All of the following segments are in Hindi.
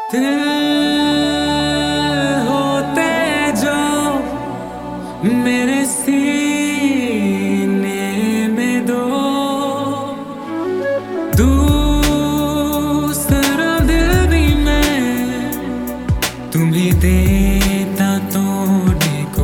दिल होते जो मेरे सीने में दो, दूसरा दिल भी मैं तुम्हें देता तोड़ने को।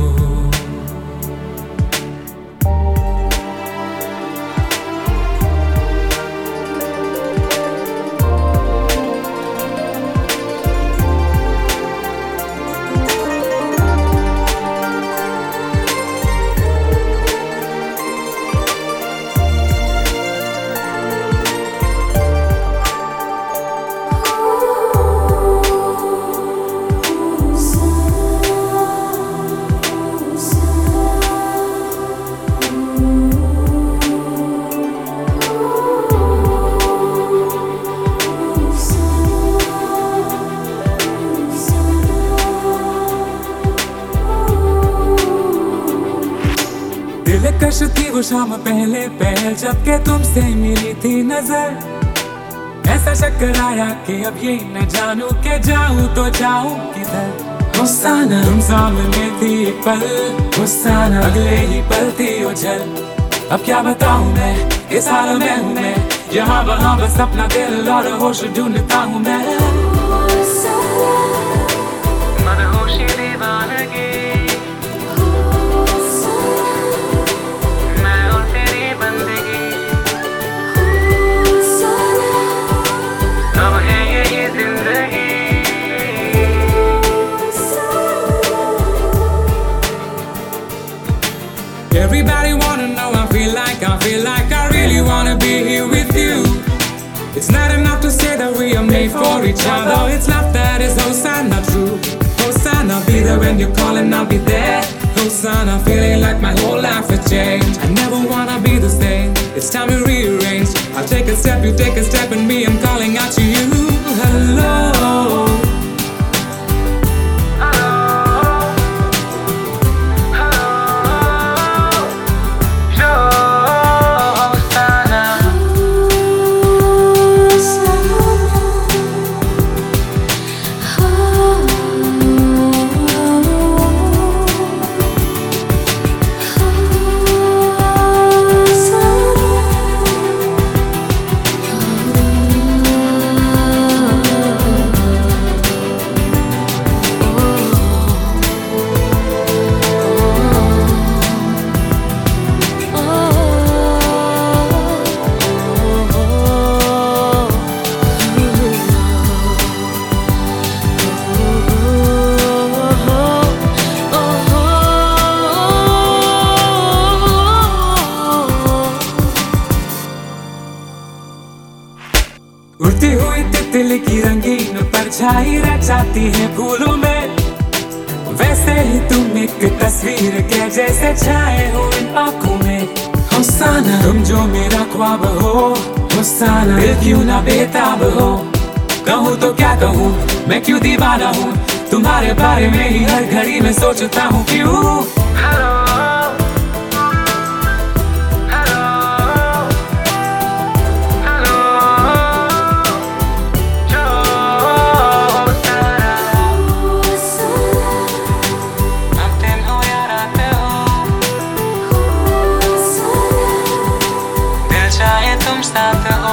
दिलकश थी वो शाम पहले पहल जबकि तुमसे मिली थी नजर। ऐसा चक्कर आया कि अब ये न जानू के जाऊं तो जाऊं किधर। हुस्साना तुम सामने थी पल, हुस्साना अगले ही पल थी उछल। अब क्या बताऊं मैं, इस हाल में हूं मैं, यहाँ वहाँ बस अपना दिल और होश ढूंढता हूं मैं। मदहोशी दीवानगी Everybody wanna know, I feel like I really wanna be here with you. It's not enough to say that we are made for each other. It's love that is Hosanna true. Hosanna, be there when you call and I'll be there. Hosanna, feeling like my whole life has changed. I never wanna be the same. It's time to rearrange. I'll take a step, you take a step, and me, I'm calling out to you. Hello. उड़ती हुई तितली की रंगीन परछाई रह जाती है फूलों में। वैसे ही तुम एक तस्वीर के जैसे छाए हो इन आँखों में। हुस्साना तुम जो मेरा ख्वाब हो, हुस्साना दिल क्यों ना बेताब हो। कहूँ तो क्या कहूँ, मैं क्यों दीवाना हूँ, तुम्हारे बारे में ही हर घड़ी में सोचता हूँ क्यों। तुम साथ हो।